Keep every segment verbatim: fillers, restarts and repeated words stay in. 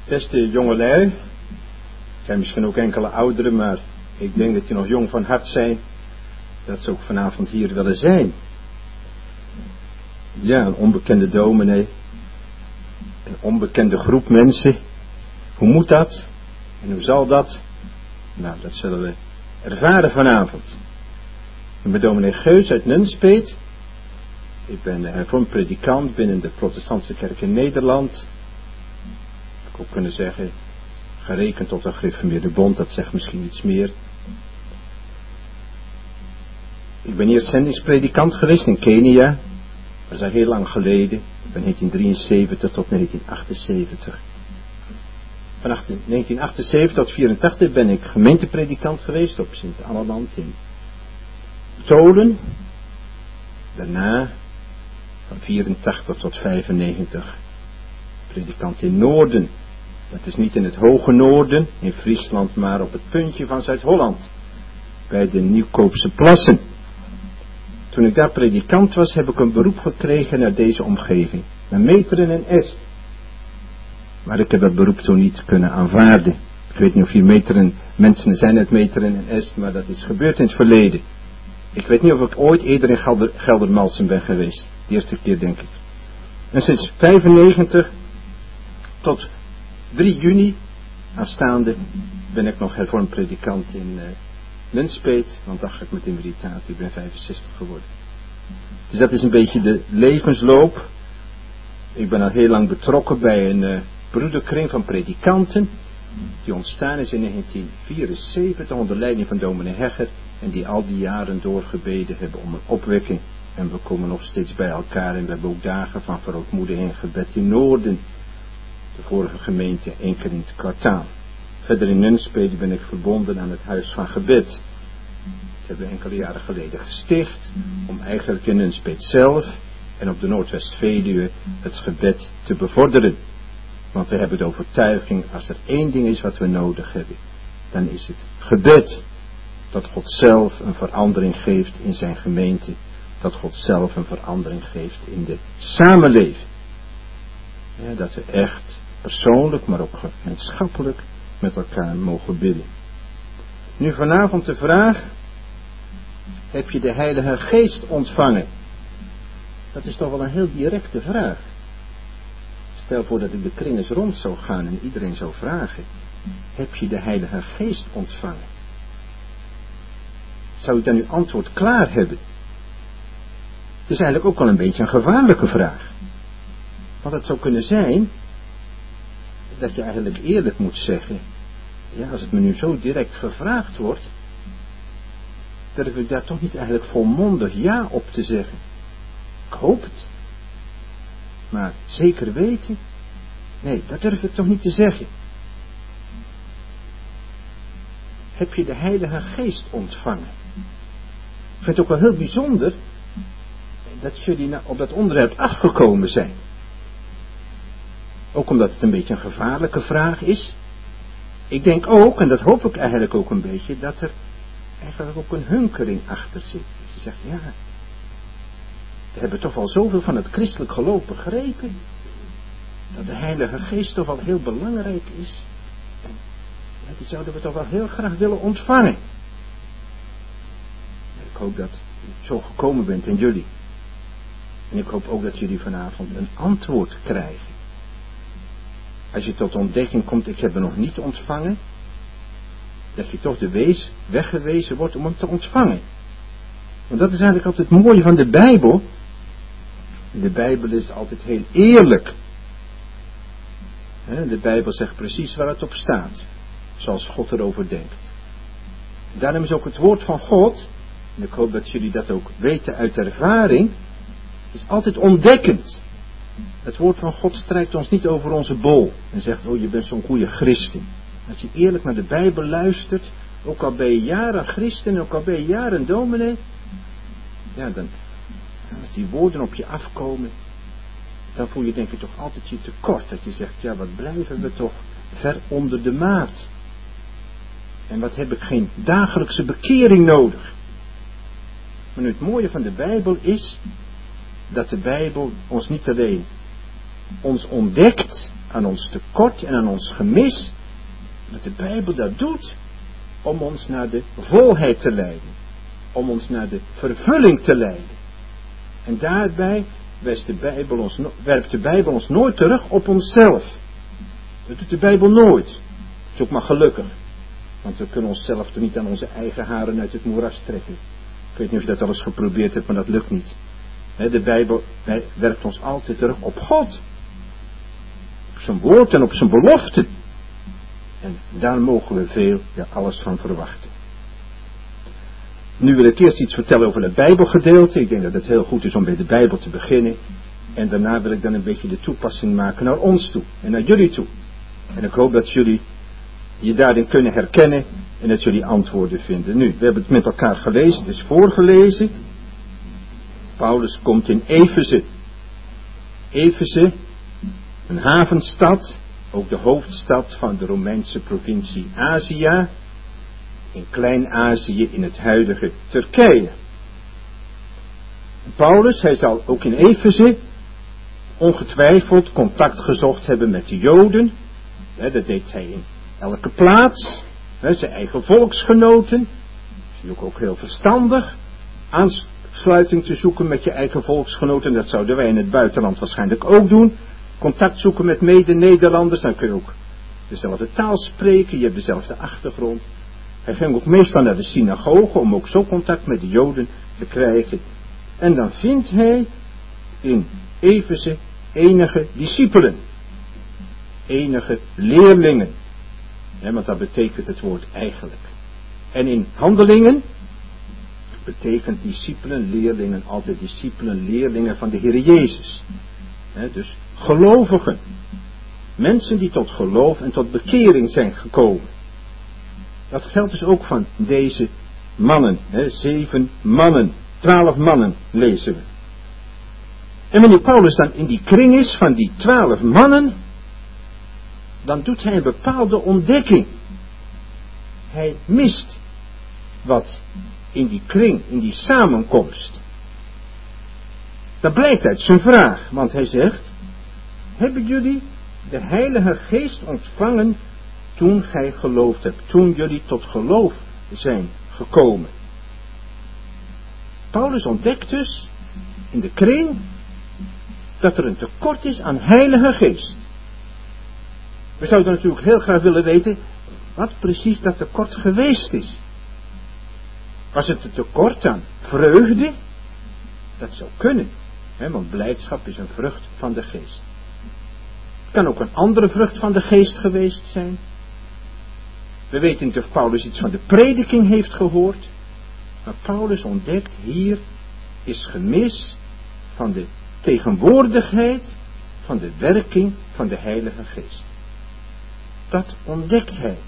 Beste jongelui, er zijn misschien ook enkele ouderen, maar ik denk dat die nog jong van hart zijn, dat ze ook vanavond hier willen zijn. Ja, een onbekende dominee, een onbekende groep mensen. Hoe moet dat? En hoe zal dat? Nou, dat zullen we ervaren vanavond. Ik ben dominee Geus uit Nunspeet. Ik ben hervormd predikant binnen de protestantse kerk in Nederland. Ik zou ook kunnen zeggen, gerekend tot een gereformeerde bond, dat zegt misschien iets meer. Ik ben eerst zendingspredikant geweest in Kenia. Dat is al heel lang geleden, van negentien drieënzeventig tot negentien achtenzeventig. Van negentien achtenzeventig tot vierentachtig ben ik gemeentepredikant geweest op Sint-Alleland in Tolen. Daarna van vierentachtig tot vijfennegentig predikant in Noorden. Dat is niet in het hoge noorden, in Friesland, maar op het puntje van Zuid-Holland. Bij de Nieuwkoopse Plassen. Toen ik daar predikant was, heb ik een beroep gekregen naar deze omgeving. Naar Meteren en Est. Maar ik heb dat beroep toen niet kunnen aanvaarden. Ik weet niet of hier Meteren, mensen zijn uit Meteren en Est, maar dat is gebeurd in het verleden. Ik weet niet of ik ooit eerder in Gelder, Geldermalsen ben geweest. De eerste keer denk ik. En sinds vijfennegentig tot drie juni aanstaande ben ik nog hervormd predikant in uh, Nunspeet. Want dan ga ik met emeritaat, ik ben vijfenzestig geworden. Dus dat is een beetje de levensloop. Ik ben al heel lang betrokken bij een uh, broederkring van predikanten. Die ontstaan is in negentien vierenzeventig onder leiding van dominee Hegger. En die al die jaren doorgebeden hebben om een opwekking. En we komen nog steeds bij elkaar. En we hebben ook dagen van verootmoediging en gebed in Noorden. De vorige gemeente één keer in het kwartaal. Verder in Nunspeet ben ik verbonden aan het Huis van Gebed. Dat hebben we enkele jaren geleden gesticht. Om eigenlijk in Nunspeet zelf en op de Noordwest-Veluwe het gebed te bevorderen. Want we hebben de overtuiging, als er één ding is wat we nodig hebben, dan is het gebed. Dat God zelf een verandering geeft in zijn gemeente. Dat God zelf een verandering geeft in de samenleving. Ja, dat we echt persoonlijk, maar ook gemeenschappelijk met elkaar mogen bidden. Nu vanavond de vraag, heb je de Heilige Geest ontvangen? Dat is toch wel een heel directe vraag. Stel voor dat ik de kring eens rond zou gaan en iedereen zou vragen, heb je de Heilige Geest ontvangen? Zou ik dan uw antwoord klaar hebben? Het is eigenlijk ook wel een beetje een gevaarlijke vraag. Want het zou kunnen zijn dat je eigenlijk eerlijk moet zeggen, ja, als het me nu zo direct gevraagd wordt, durf ik daar toch niet eigenlijk volmondig ja op te zeggen. Ik hoop het. Maar zeker weten, nee, dat durf ik toch niet te zeggen. Heb je de Heilige Geest ontvangen? Ik vind het ook wel heel bijzonder dat jullie op dat onderwerp afgekomen zijn. Ook omdat het een beetje een gevaarlijke vraag is. Ik denk ook, en dat hoop ik eigenlijk ook een beetje, dat er eigenlijk ook een hunkering achter zit. Je zegt, ja, we hebben toch al zoveel van het christelijk geloof begrepen, dat de Heilige Geest toch wel heel belangrijk is. En ja, die zouden we toch wel heel graag willen ontvangen. Ik hoop dat u zo gekomen bent in jullie. En ik hoop ook dat jullie vanavond een antwoord krijgen. Als je tot ontdekking komt, ik heb hem nog niet ontvangen, dat je toch de wees weggewezen wordt om hem te ontvangen. Want dat is eigenlijk altijd het mooie van de Bijbel. De Bijbel is altijd heel eerlijk. De Bijbel zegt precies waar het op staat, zoals God erover denkt. Daarom is ook het woord van God, en ik hoop dat jullie dat ook weten uit ervaring, is altijd ontdekkend. Het woord van God strijkt ons niet over onze bol en zegt, oh je bent zo'n goede christen. Als je eerlijk naar de Bijbel luistert, ook al ben je jaren christen, ook al ben je jaren dominee, ja dan, als die woorden op je afkomen, dan voel je denk ik toch altijd je tekort. Dat je zegt, ja wat blijven we toch ver onder de maat. En wat heb ik geen dagelijkse bekering nodig. Maar nu het mooie van de Bijbel is, dat de Bijbel ons niet alleen ons ontdekt, aan ons tekort en aan ons gemis, dat de Bijbel dat doet om ons naar de volheid te leiden. Om ons naar de vervulling te leiden. En daarbij werpt de Bijbel ons, werpt de Bijbel ons nooit terug op onszelf. Dat doet de Bijbel nooit. Dat is ook maar gelukkig. Want we kunnen onszelf toch niet aan onze eigen haren uit het moeras trekken. Ik weet niet of je dat al eens geprobeerd hebt, maar dat lukt niet. De Bijbel werpt ons altijd terug op God. Op zijn woord en op zijn beloften. En daar mogen we veel, ja alles van verwachten. Nu wil ik eerst iets vertellen over het Bijbelgedeelte. Ik denk dat het heel goed is om bij de Bijbel te beginnen. En daarna wil ik dan een beetje de toepassing maken naar ons toe. En naar jullie toe. En ik hoop dat jullie je daarin kunnen herkennen. En dat jullie antwoorden vinden. Nu, we hebben het met elkaar gelezen. Het is voorgelezen. Paulus komt in Efeze. Efeze, een havenstad. Ook de hoofdstad van de Romeinse provincie Azië. In Klein-Azië in het huidige Turkije. Paulus, hij zal ook in Efeze ongetwijfeld contact gezocht hebben met de Joden. He, dat deed hij in elke plaats. He, zijn eigen volksgenoten. Dat is ook, ook heel verstandig. Aansluiting te zoeken met je eigen volksgenoten. Dat zouden wij in het buitenland waarschijnlijk ook doen. Contact zoeken met mede-Nederlanders. Dan kun je ook dezelfde taal spreken. Je hebt dezelfde achtergrond. Hij ging ook meestal naar de synagoge om ook zo contact met de Joden te krijgen. En dan vindt hij in Efeze enige discipelen. Enige leerlingen. Ja, want dat betekent het woord eigenlijk. En in Handelingen betekent discipelen, leerlingen altijd discipelen, leerlingen van de Heer Jezus. Ja, dus gelovigen. Mensen die tot geloof en tot bekering zijn gekomen. Dat geldt dus ook van deze mannen. Hè, zeven mannen. Twaalf mannen lezen we. En wanneer Paulus dan in die kring is van die twaalf mannen, dan doet hij een bepaalde ontdekking. Hij mist wat in die kring, in die samenkomst. Dat blijkt uit zijn vraag, want hij zegt, hebben jullie de Heilige Geest ontvangen toen gij geloofd hebt, toen jullie tot geloof zijn gekomen? Paulus ontdekt dus in de kring dat er een tekort is aan Heilige Geest. We zouden natuurlijk heel graag willen weten wat precies dat tekort geweest is. Was het een tekort aan vreugde? Dat zou kunnen, hè, want blijdschap is een vrucht van de geest. Het kan ook een andere vrucht van de geest geweest zijn. We weten niet of Paulus iets van de prediking heeft gehoord. Maar Paulus ontdekt hier is gemis van de tegenwoordigheid van de werking van de Heilige Geest. Dat ontdekt hij.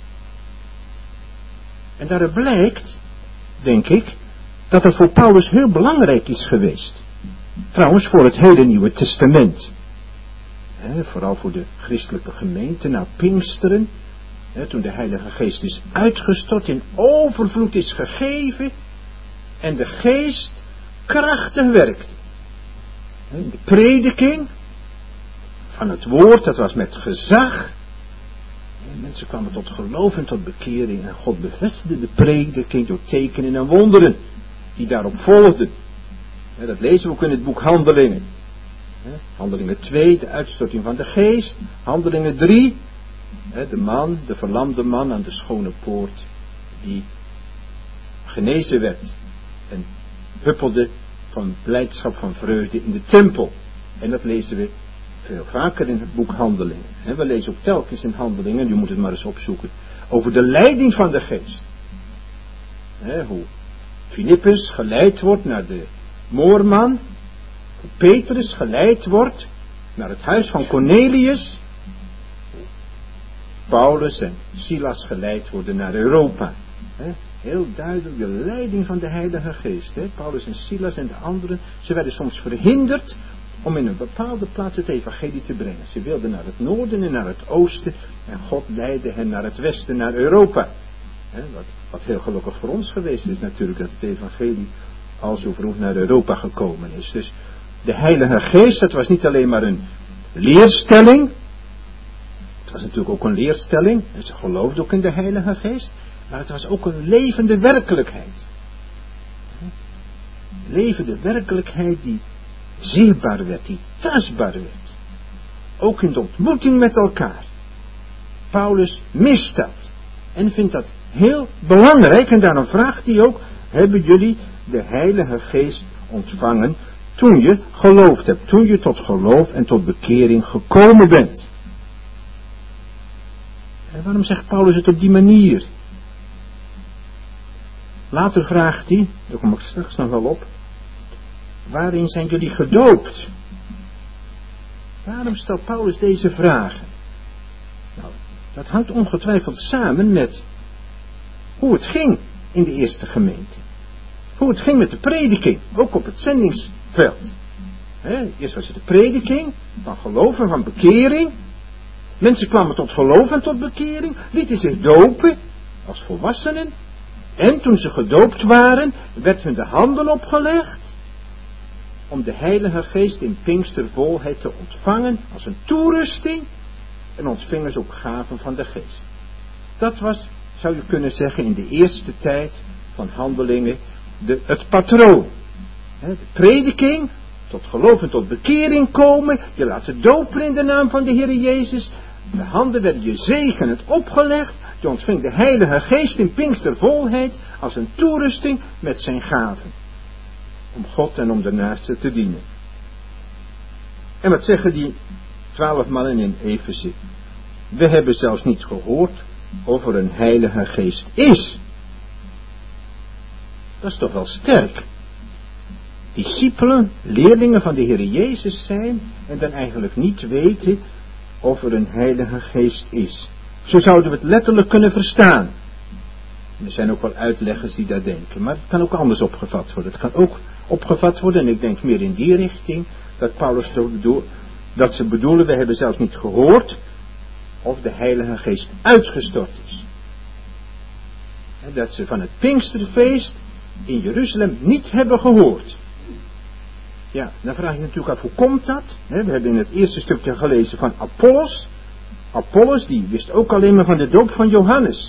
En daaruit blijkt, denk ik, dat het voor Paulus heel belangrijk is geweest. Trouwens voor het hele Nieuwe Testament. He, vooral voor de christelijke gemeente na Pinksteren. He, toen de Heilige Geest is uitgestort, in overvloed is gegeven. En de Geest krachtig werkte. He, de prediking van het woord, dat was met gezag. En mensen kwamen tot geloof en tot bekering. En God bevestigde de prediking door tekenen en wonderen die daarop volgden. He, dat lezen we ook in het boek Handelingen. He, Handelingen twee, de uitstorting van de Geest. Handelingen drie, he, de man, de verlamde man aan de schone poort, die genezen werd. En huppelde van blijdschap, van vreugde in de tempel. En dat lezen we veel vaker in het boek Handelingen. He, we lezen ook telkens in Handelingen, u moet het maar eens opzoeken, over de leiding van de Geest. He, hoe Filippus geleid wordt naar de moorman. Hoe Petrus geleid wordt naar het huis van Cornelius. Paulus en Silas geleid worden naar Europa. He, heel duidelijk de leiding van de Heilige Geest. He. Paulus en Silas en de anderen, ze werden soms verhinderd om in een bepaalde plaats het evangelie te brengen. Ze wilden naar het noorden en naar het oosten en God leidde hen naar het westen, naar Europa. He, wat, wat heel gelukkig voor ons geweest is natuurlijk, dat het evangelie al zo vroeg naar Europa gekomen is. Dus de Heilige Geest, dat was niet alleen maar een leerstelling, was natuurlijk ook een leerstelling. En ze geloofden ook in de Heilige Geest. Maar het was ook een levende werkelijkheid. Een levende werkelijkheid die zichtbaar werd, die tastbaar werd. Ook in de ontmoeting met elkaar. Paulus mist dat. En vindt dat heel belangrijk. En daarom vraagt hij ook, hebben jullie de Heilige Geest ontvangen toen je geloofd hebt. Toen je tot geloof en tot bekering gekomen bent. En waarom zegt Paulus het op die manier? Later vraagt hij, daar kom ik straks nog wel op. Waarin zijn jullie gedoopt? Waarom stelt Paulus deze vragen? Nou, dat hangt ongetwijfeld samen met hoe het ging in de eerste gemeente. Hoe het ging met de prediking, ook op het zendingsveld. He, eerst was het de prediking van geloof en van bekering. Mensen kwamen tot geloof en tot bekering, lieten zich dopen als volwassenen. En toen ze gedoopt waren, werd hun de handen opgelegd om de Heilige Geest in Pinkstervolheid te ontvangen als een toerusting. En ontvingen ze ook gaven van de Geest. Dat was, zou je kunnen zeggen, in de eerste tijd van Handelingen de, het patroon. He, de prediking, tot geloof en tot bekering komen. Je laten dopen in de naam van de Heer Jezus. De handen werden je zegenend opgelegd. Je ontving de Heilige Geest in Pinkstervolheid als een toerusting met zijn gaven. Om God en om de naaste te dienen. En wat zeggen die twaalf mannen in Efeze? We hebben zelfs niet gehoord of er een Heilige Geest is. Dat is toch wel sterk. Discipelen, leerlingen van de Heer Jezus zijn en dan eigenlijk niet weten of er een Heilige Geest is. Zo zouden we het letterlijk kunnen verstaan. Er zijn ook wel uitleggers die dat denken, maar het kan ook anders opgevat worden. Het kan ook opgevat worden, en ik denk meer in die richting, dat Paulus bedoelt, dat ze bedoelen, we hebben zelfs niet gehoord of de Heilige Geest uitgestort is. En dat ze van het Pinksterfeest in Jeruzalem niet hebben gehoord. Ja, dan vraag je natuurlijk af, hoe komt dat? We hebben in het eerste stukje gelezen van Apollos. Apollos, die wist ook alleen maar van de doop van Johannes.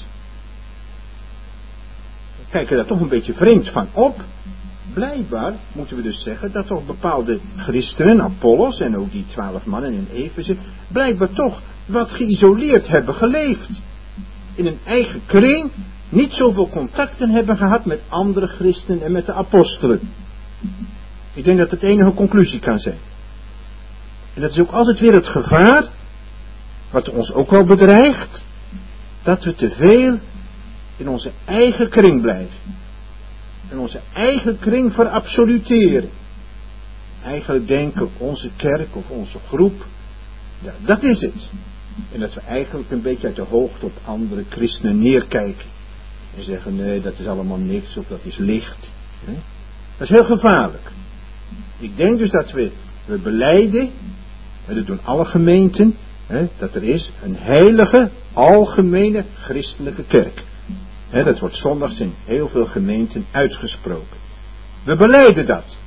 We kijken daar toch een beetje vreemd van op. Blijkbaar moeten we dus zeggen dat toch bepaalde christenen, Apollos en ook die twaalf mannen in Efeze, blijkbaar toch wat geïsoleerd hebben geleefd. In een eigen kring, niet zoveel contacten hebben gehad met andere christenen en met de apostelen. Ik denk dat het de enige conclusie kan zijn. En dat is ook altijd weer het gevaar, wat ons ook wel bedreigt, dat we te veel in onze eigen kring blijven. En onze eigen kring verabsoluteren. Eigenlijk denken onze kerk of onze groep, ja, dat is het. En dat we eigenlijk een beetje uit de hoogte op andere christenen neerkijken. En zeggen, nee, dat is allemaal niks of dat is licht. Dat is heel gevaarlijk. Ik denk dus dat we, we belijden, en dat doen alle gemeenten, hè, dat er is een heilige, algemene christelijke kerk. Hè, dat wordt zondags in heel veel gemeenten uitgesproken. We belijden dat.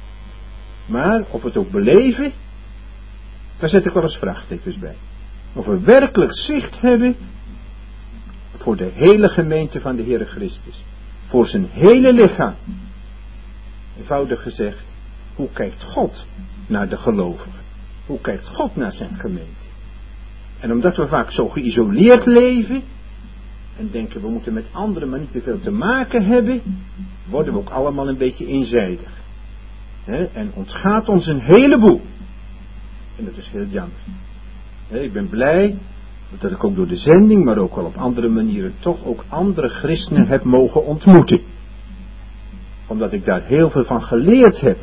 Maar of we het ook beleven, daar zet ik wel eens vraagtekens bij. Of we werkelijk zicht hebben voor de hele gemeente van de Heere Christus. Voor zijn hele lichaam. Eenvoudig gezegd, hoe kijkt God naar de gelovigen? Hoe kijkt God naar zijn gemeente? En omdat we vaak zo geïsoleerd leven en denken we moeten met anderen maar niet te veel te maken hebben, worden we ook allemaal een beetje eenzijdig. He, en ontgaat ons een heleboel. En dat is heel jammer. He, ik ben blij dat ik ook door de zending, maar ook wel op andere manieren toch ook andere christenen heb mogen ontmoeten. Omdat ik daar heel veel van geleerd heb.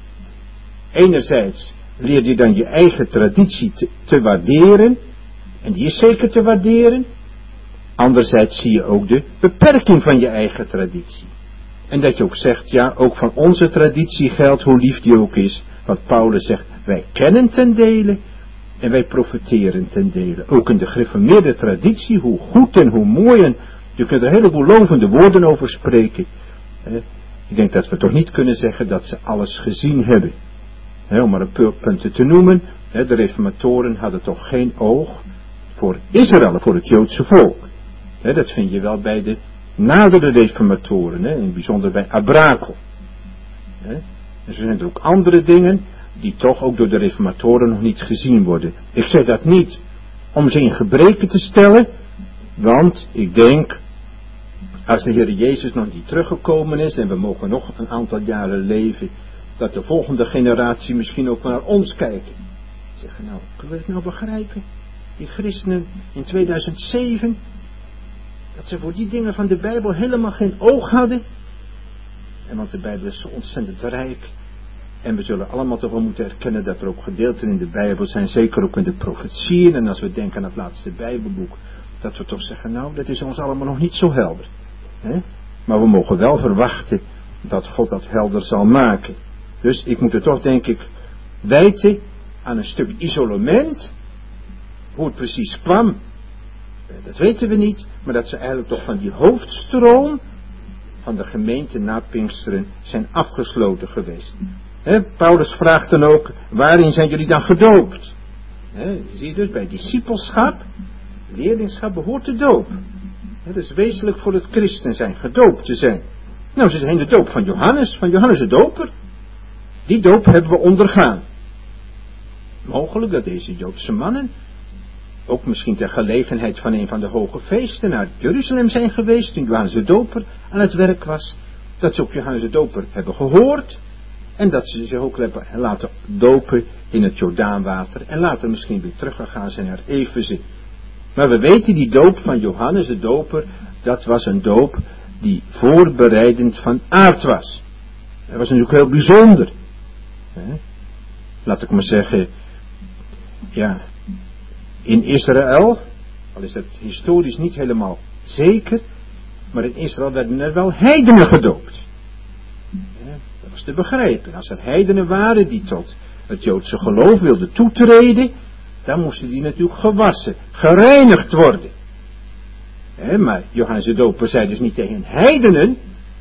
Enerzijds leer je dan je eigen traditie te, te waarderen. En die is zeker te waarderen. Anderzijds zie je ook de beperking van je eigen traditie. En dat je ook zegt, ja, ook van onze traditie geldt, hoe lief die ook is. Wat Paulus zegt, wij kennen ten dele en wij profiteren ten dele. Ook in de gereformeerde traditie, hoe goed en hoe mooi. En je kunt er een heleboel lovende woorden over spreken. Ik denk dat we toch niet kunnen zeggen dat ze alles gezien hebben. He, om maar een paar punten te noemen. He, de reformatoren hadden toch geen oog voor Israël, voor het Joodse volk. He, dat vind je wel bij de nadere reformatoren, he, in het bijzonder bij Abrakel. He, er zijn er ook andere dingen die toch ook door de reformatoren nog niet gezien worden. Ik zeg dat niet om ze in gebreken te stellen, want ik denk, als de Heer Jezus nog niet teruggekomen is en we mogen nog een aantal jaren leven, dat de volgende generatie misschien ook naar ons kijken. Zeggen, nou, kunnen we het nou begrijpen? Die christenen in tweeduizend zeven, dat ze voor die dingen van de Bijbel helemaal geen oog hadden. En want de Bijbel is zo ontzettend rijk. En we zullen allemaal toch wel moeten erkennen dat er ook gedeelten in de Bijbel zijn, zeker ook in de profetieën. En als we denken aan het laatste Bijbelboek, dat we toch zeggen, nou, dat is ons allemaal nog niet zo helder. He? Maar we mogen wel verwachten dat God dat helder zal maken. Dus ik moet er toch, denk ik, wijten aan een stuk isolement. Hoe het precies kwam, dat weten we niet. Maar dat ze eigenlijk toch van die hoofdstroom van de gemeente na Pinksteren zijn afgesloten geweest. He, Paulus vraagt dan ook, waarin zijn jullie dan gedoopt? He, zie je dus, bij discipelschap, leerlingschap behoort de doop. Het is wezenlijk voor het christen zijn, gedoopt te zijn. Nou, ze zijn de doop van Johannes, van Johannes de doper. Die doop hebben we ondergaan. Mogelijk dat deze Joodse mannen, ook misschien ter gelegenheid van een van de hoge feesten, naar Jeruzalem zijn geweest, toen Johannes de doper aan het werk was. Dat ze ook Johannes de doper hebben gehoord. En dat ze zich ook hebben laten dopen in het Jordaanwater. En later misschien weer teruggegaan zijn naar Efeze. Maar we weten, die doop van Johannes de doper, dat was een doop die voorbereidend van aard was. Dat was natuurlijk heel bijzonder. Hè? Laat ik maar zeggen, ja, in Israël, al is dat historisch niet helemaal zeker, maar in Israël werden er wel heidenen gedoopt. Ja, dat was te begrijpen. Als er heidenen waren die tot het Joodse geloof wilden toetreden, dan moesten die natuurlijk gewassen, gereinigd worden. He, maar Johannes de Doper zei dus niet tegen heidenen,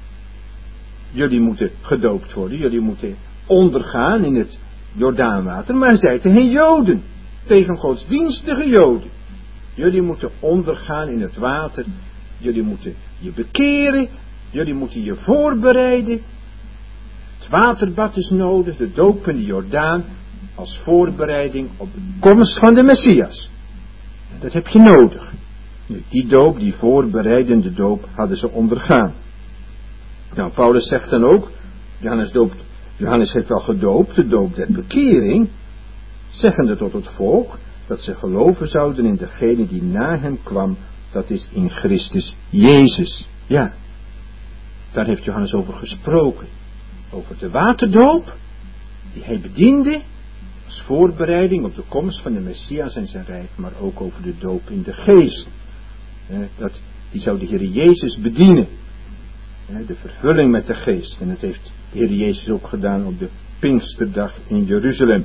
jullie moeten gedoopt worden, jullie moeten ondergaan in het Jordaanwater, maar hij zei tegen Joden, tegen godsdienstige Joden, jullie moeten ondergaan in het water, jullie moeten je bekeren, jullie moeten je voorbereiden. Het waterbad is nodig, de doop in de Jordaan, als voorbereiding op de komst van de Messias. Dat heb je nodig. Nu, die doop, die voorbereidende doop, hadden ze ondergaan. Nou, Paulus zegt dan ook, Johannes, doopt, Johannes heeft wel gedoopt, de doop der bekering, zeggende tot het volk, dat ze geloven zouden in degene die na hem kwam, dat is in Christus Jezus. Ja, daar heeft Johannes over gesproken. Over de waterdoop, die hij bediende, als voorbereiding op de komst van de Messias en zijn rijk, maar ook over de doop in de geest. Dat, die zou de Heer Jezus bedienen. De vervulling met de geest. En dat heeft de Heer Jezus ook gedaan op de Pinksterdag in Jeruzalem.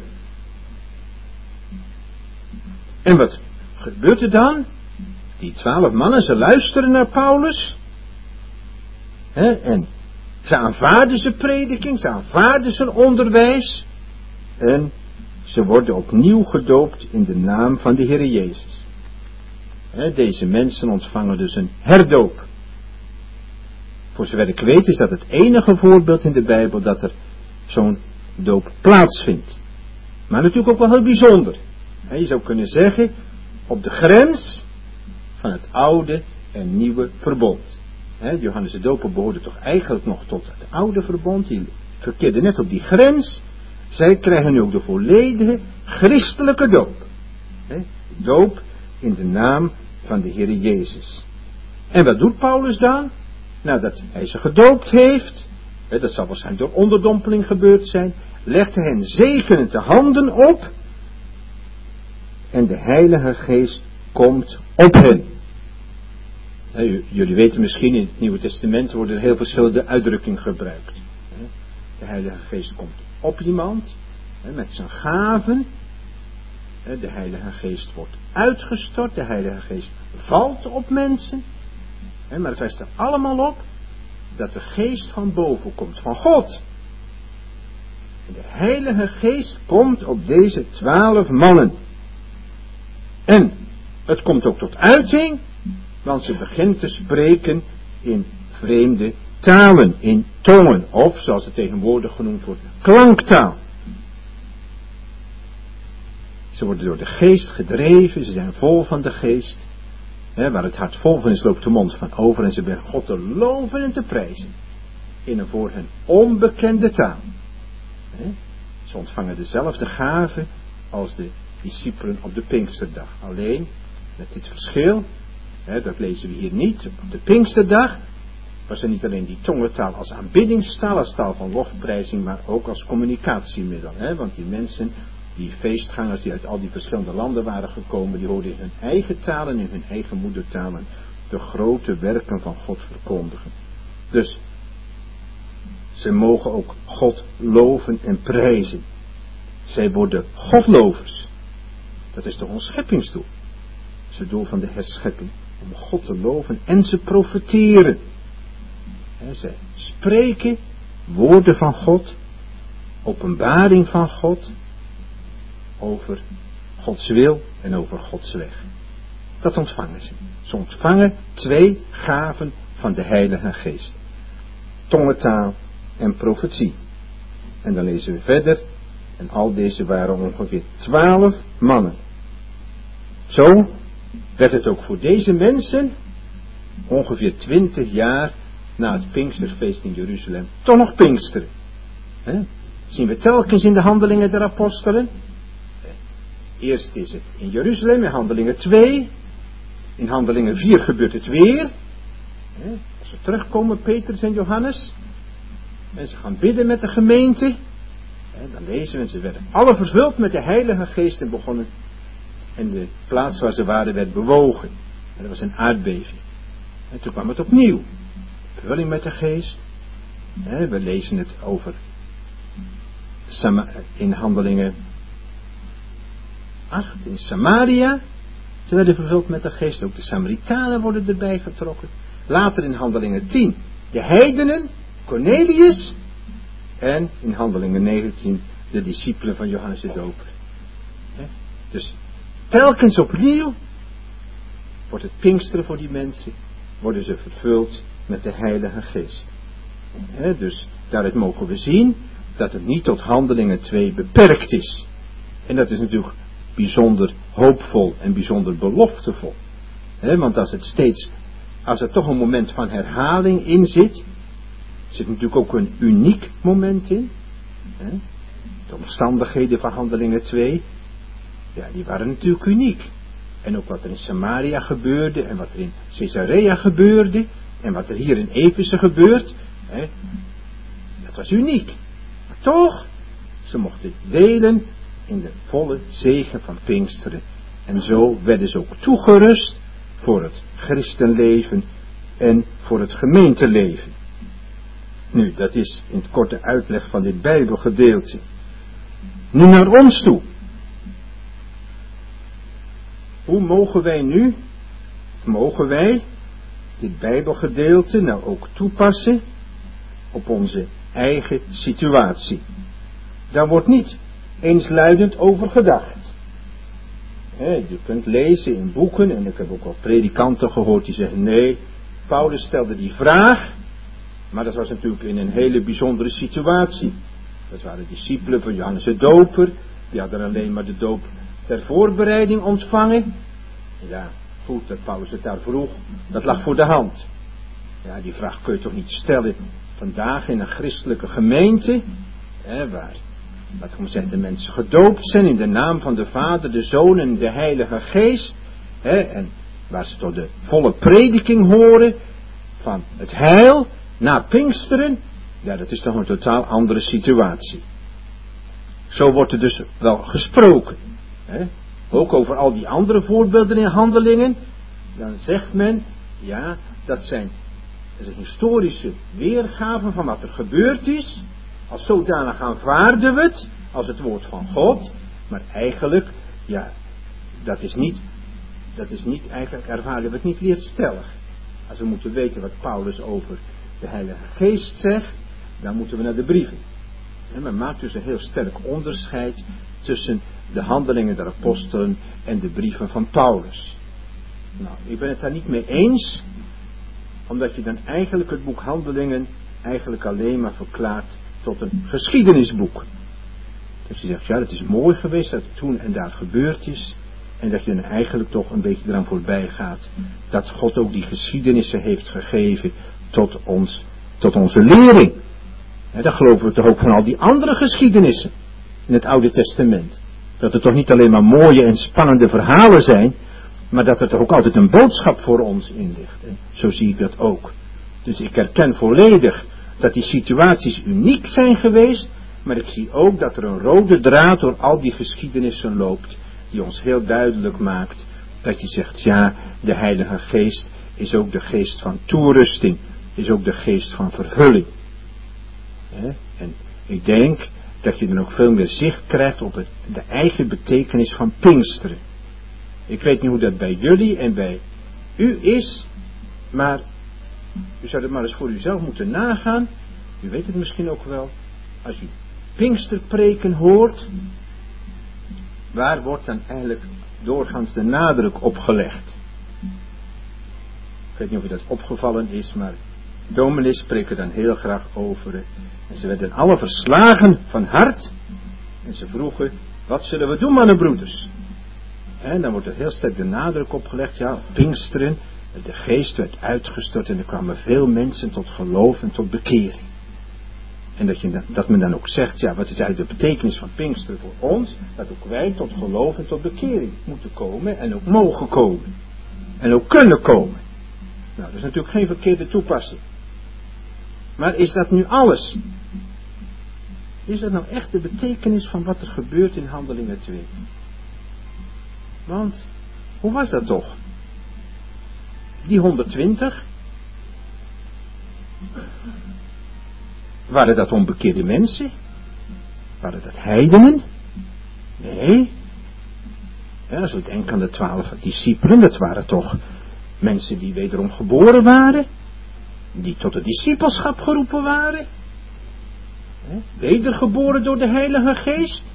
En wat gebeurt er dan? Die twaalf mannen, ze luisteren naar Paulus. He, en ze aanvaarden zijn prediking, ze aanvaarden zijn onderwijs. En ze worden opnieuw gedoopt in de naam van de Heer Jezus. He, deze mensen ontvangen dus een herdoop. Voor zover ik weet is dat het enige voorbeeld in de Bijbel dat er zo'n doop plaatsvindt. Maar natuurlijk ook wel heel bijzonder. He, je zou kunnen zeggen, op de grens van het oude en nieuwe verbond. He, Johannes de Doper behoorde toch eigenlijk nog tot het oude verbond. Die verkeerde net op die grens. Zij krijgen nu ook de volledige christelijke doop. He, doop in de naam van de Heer Jezus. En wat doet Paulus dan? Nadat hij ze gedoopt heeft, he, dat zal waarschijnlijk door onderdompeling gebeurd zijn, legt hij hen zegenend de handen op en de Heilige Geest komt op hen. He, jullie weten misschien, in het Nieuwe Testament worden er heel verschillende uitdrukkingen gebruikt. De Heilige Geest komt op iemand, he, met zijn gaven. De Heilige Geest wordt uitgestort, de Heilige Geest valt op mensen. Maar het wijst er allemaal op dat de Geest van boven komt, van God. En de Heilige Geest komt op deze twaalf mannen. En Het komt ook tot uiting, want ze beginnen te spreken in vreemde talen, in tongen, of zoals het tegenwoordig genoemd wordt, klanktaal. Ze worden door de geest gedreven, ze zijn vol van de geest. He, waar het hart vol van is, loopt de mond van over en ze beginnen God te loven en te prijzen. In een voor hen onbekende taal. He, ze ontvangen dezelfde gave als de discipelen op de Pinksterdag. Alleen met dit verschil, he, dat lezen we hier niet, op de Pinksterdag was er niet alleen die tongentaal als aanbiddingstaal, als taal van lofprijzing, maar ook als communicatiemiddel. He, want die mensen, die feestgangers die uit al die verschillende landen waren gekomen, die hoorden in hun eigen talen, in hun eigen moedertalen, de grote werken van God verkondigen. Dus ze mogen ook God loven en prijzen. Zij worden Godlovers. Dat is toch ons scheppingsdoel. Dat is het doel van de herschepping. Om God te loven en ze profeteren. He, zij spreken woorden van God, openbaring van God, over Gods wil en over Gods weg. Dat ontvangen ze. Ze ontvangen twee gaven van de Heilige Geest. Tongentaal en profetie. En dan lezen we verder. En al deze waren ongeveer twaalf mannen. Zo werd het ook voor deze mensen ongeveer twintig jaar na het Pinksterfeest in Jeruzalem toch nog Pinksteren. He? Dat zien we telkens in de Handelingen der Apostelen. Eerst is het in Jeruzalem, in Handelingen twee. In Handelingen vier gebeurt het weer. Als ze terugkomen, Petrus en Johannes. En ze gaan bidden met de gemeente. Dan lezen we, en ze werden alle vervuld met de Heilige Geest en begonnen. En de plaats waar ze waren werd bewogen. En dat was een aardbeving. En toen kwam het opnieuw. Vervulling met de Geest. We lezen het over in Handelingen acht in Samaria. Ze werden vervuld met de Geest. Ook de Samaritanen worden erbij getrokken. Later in Handelingen tien. De heidenen, Cornelius. En in Handelingen negentien. De discipelen van Johannes de Doper. Dus telkens opnieuw wordt het Pinksteren voor die mensen. Worden ze vervuld met de Heilige Geest. Dus daaruit mogen we zien dat het niet tot Handelingen twee beperkt is. En dat is natuurlijk bijzonder hoopvol en bijzonder beloftevol. He, want als het steeds, als er toch een moment van herhaling in zit, zit natuurlijk ook een uniek moment in. He, de omstandigheden van Handelingen twee, ja, die waren natuurlijk uniek. En ook wat er in Samaria gebeurde en wat er in Caesarea gebeurde en wat er hier in Efeze gebeurt, he, dat was uniek. Maar toch, ze mochten delen in de volle zegen van Pinksteren. En zo werden ze ook toegerust voor het christenleven en voor het gemeenteleven. Nu, dat is in het korte uitleg van dit Bijbelgedeelte. Nu naar ons toe. Hoe mogen wij nu, mogen wij dit Bijbelgedeelte nou ook toepassen op onze eigen situatie? Daar wordt niet eensluidend over gedacht. He, je kunt lezen in boeken, en ik heb ook al predikanten gehoord die zeggen, nee, Paulus stelde die vraag, maar dat was natuurlijk in een hele bijzondere situatie. Dat waren discipelen van Johannes de Doper, die hadden alleen maar de doop ter voorbereiding ontvangen. Ja, goed, dat Paulus het daar vroeg, dat lag voor de hand. Ja, die vraag kun je toch niet stellen vandaag in een christelijke gemeente, hè, waar, laat ik maar zeggen, de mensen gedoopt zijn in de naam van de Vader, de Zoon en de Heilige Geest, hè, en waar ze tot de volle prediking horen van het heil na Pinksteren. Ja, dat is toch een totaal andere situatie. Zo wordt er dus wel gesproken. Hè? Ook over al die andere voorbeelden in Handelingen. Dan zegt men, ja, dat zijn, dat zijn historische weergaven van wat er gebeurd is. Als zodanig aanvaarden we het, als het woord van God. Maar eigenlijk, ja, dat is niet, dat is niet, eigenlijk ervaren we het niet leerstellig. Als we moeten weten wat Paulus over de Heilige Geest zegt, dan moeten we naar de brieven. En men maakt dus een heel sterk onderscheid tussen de handelingen der apostelen en de brieven van Paulus. Nou, ik ben het daar niet mee eens, omdat je dan eigenlijk het boek Handelingen eigenlijk alleen maar verklaart tot een geschiedenisboek. Dat je zegt, ja, het is mooi geweest dat het toen en daar gebeurd is, en dat je dan eigenlijk toch een beetje eraan voorbij gaat, dat God ook die geschiedenissen heeft gegeven tot ons, tot onze lering. En dan geloven we toch ook van al die andere geschiedenissen in het Oude Testament. Dat het toch niet alleen maar mooie en spannende verhalen zijn, maar dat er toch ook altijd een boodschap voor ons in ligt. En zo zie ik dat ook. Dus ik herken volledig dat die situaties uniek zijn geweest, maar ik zie ook dat er een rode draad door al die geschiedenissen loopt, die ons heel duidelijk maakt dat je zegt, ja, de Heilige Geest is ook de geest van toerusting, is ook de geest van vervulling. He? En ik denk dat je dan ook veel meer zicht krijgt op het, de eigen betekenis van Pinksteren. Ik weet niet hoe dat bij jullie en bij u is, maar u zou het maar eens voor uzelf moeten nagaan. U weet het misschien ook wel. Als u Pinksterpreken hoort, waar wordt dan eigenlijk doorgaans de nadruk op gelegd? Ik weet niet of u dat opgevallen is, maar dominees spreken dan heel graag over. En ze werden alle verslagen van hart. En ze vroegen, wat zullen we doen, mannenbroeders? En dan wordt er heel sterk de nadruk op gelegd, ja, Pinksteren, de geest werd uitgestort en er kwamen veel mensen tot geloof en tot bekering. En dat, je, dat men dan ook zegt, ja, wat is eigenlijk de betekenis van Pinksteren voor ons? Dat ook wij tot geloof en tot bekering moeten komen en ook mogen komen. En ook kunnen komen. Nou, dat is natuurlijk geen verkeerde toepassing. Maar is dat nu alles? Is dat nou echt de betekenis van wat er gebeurt in Handelingen twee? Want, hoe was dat toch? Die honderdtwintig, waren dat onbekeerde mensen? Waren dat heidenen? Nee. Ja, als we denken aan de twaalf discipelen, dat waren toch mensen die wederom geboren waren, die tot het discipelschap geroepen waren, wedergeboren door de Heilige Geest.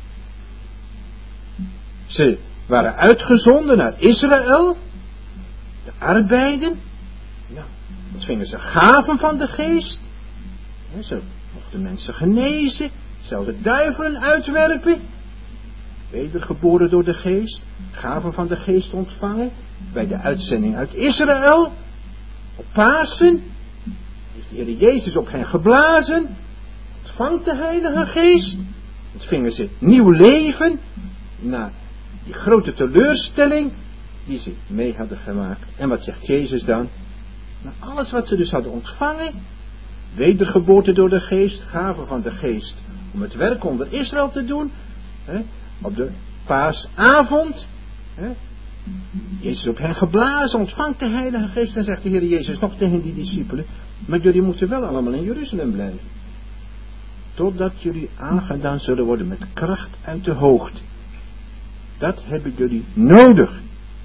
Ze waren uitgezonden naar Israël, te arbeiden. Nou, ontvingen ze gaven van de Geest. Ze mochten mensen genezen, zelfs de duivelen uitwerpen. Wedergeboren door de Geest, gaven van de Geest ontvangen, bij de uitzending uit Israël, op Pasen, heeft de Heer Jezus op hen geblazen, ontvangt de Heilige Geest, ontvingen ze nieuw leven, na die grote teleurstelling, die ze mee hadden gemaakt. En wat zegt Jezus dan? Na alles wat ze dus hadden ontvangen, wedergeboorte door de Geest, gaven van de Geest, om het werk onder Israël te doen, hè, op de paasavond, hè, Jezus op hen geblazen, ontvangt de Heilige Geest, en zegt de Heer Jezus nog tegen die discipelen, maar jullie moeten wel allemaal in Jeruzalem blijven, totdat jullie aangedaan zullen worden met kracht uit de hoogte. Dat hebben jullie nodig.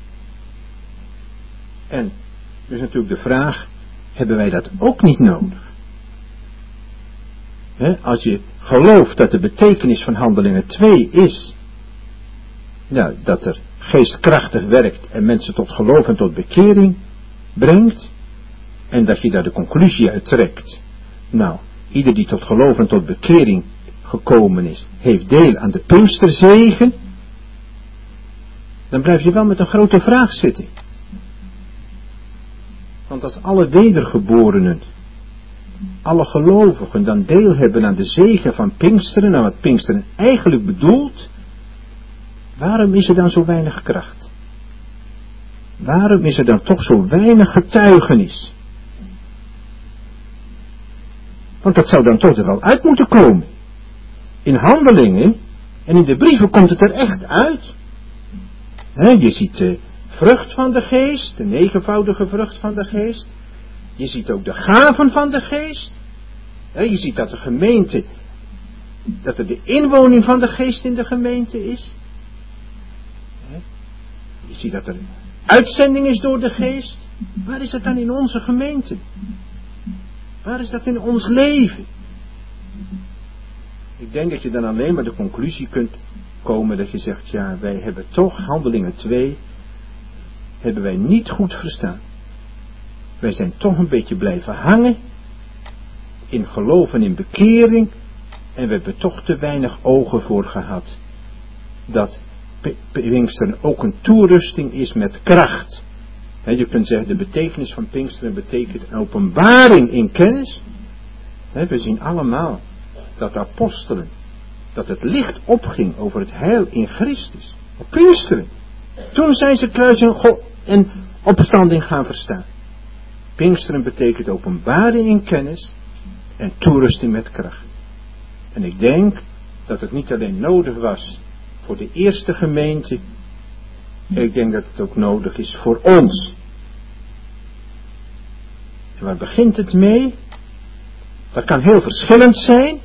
En dus natuurlijk de vraag, hebben wij dat ook niet nodig? He, als je gelooft dat de betekenis van Handelingen twee is, nou, dat er geestkrachtig werkt en mensen tot geloof en tot bekering brengt, en dat je daar de conclusie uit trekt, nou, ieder die tot geloof en tot bekering gekomen is, heeft deel aan de Pinksterzegen, dan blijf je wel met een grote vraag zitten. Want als alle wedergeborenen, alle gelovigen dan deel hebben aan de zegen van Pinksteren, aan wat Pinksteren eigenlijk bedoelt, waarom is er dan zo weinig kracht? Waarom is er dan toch zo weinig getuigenis? Want dat zou dan toch er wel uit moeten komen. In Handelingen en in de brieven komt het er echt uit. He, je ziet de vrucht van de geest, de negenvoudige vrucht van de geest. Je ziet ook de gaven van de geest. He, je ziet dat de gemeente, dat er de inwoning van de geest in de gemeente is. He, je ziet dat er uitzending is door de geest. Waar is dat dan in onze gemeente? Waar is dat in ons leven? Ik denk dat je dan alleen maar de conclusie kunt komen dat je zegt, ja, wij hebben toch Handelingen twee hebben wij niet goed verstaan. Wij zijn toch een beetje blijven hangen in geloof en in bekering, en we hebben toch te weinig ogen voor gehad dat Pinksteren ook een toerusting is met kracht. He, je kunt zeggen, de betekenis van Pinksteren betekent een openbaring in kennis. He, we zien allemaal dat de apostelen, dat het licht opging over het heil in Christus. Op Pinksteren. Toen zijn ze kruising en opstanding gaan verstaan. Pinksteren betekent openbaring in kennis en toerusting met kracht. En ik denk dat het niet alleen nodig was voor de eerste gemeente, ik denk dat het ook nodig is voor ons. En waar begint het mee? Dat kan heel verschillend zijn.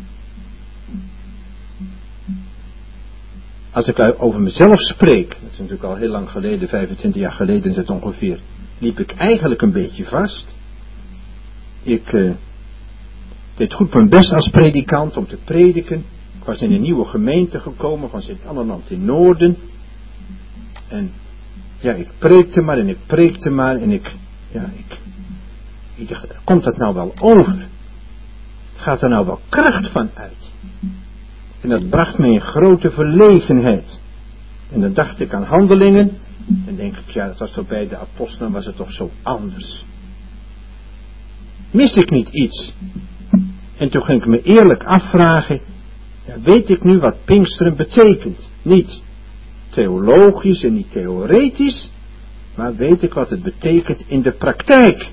Als ik over mezelf spreek, dat is natuurlijk al heel lang geleden, vijfentwintig jaar geleden is het ongeveer, liep ik eigenlijk een beetje vast. Ik uh, deed goed mijn best als predikant om te prediken. Ik was in een nieuwe gemeente gekomen van Sint-Anneland in Noorden. En ja, ik preekte maar en ik preekte maar en ik, ja, ik, ik dacht, komt dat nou wel over? Gaat er nou wel kracht van uit? En dat bracht me in grote verlegenheid. En dan dacht ik aan Handelingen. En denk ik, ja, dat was toch bij de apostelen, was het toch zo anders. Mis ik niet iets? En toen ging ik me eerlijk afvragen, ja, weet ik nu wat Pinksteren betekent? Niet theologisch en niet theoretisch, maar weet ik wat het betekent in de praktijk?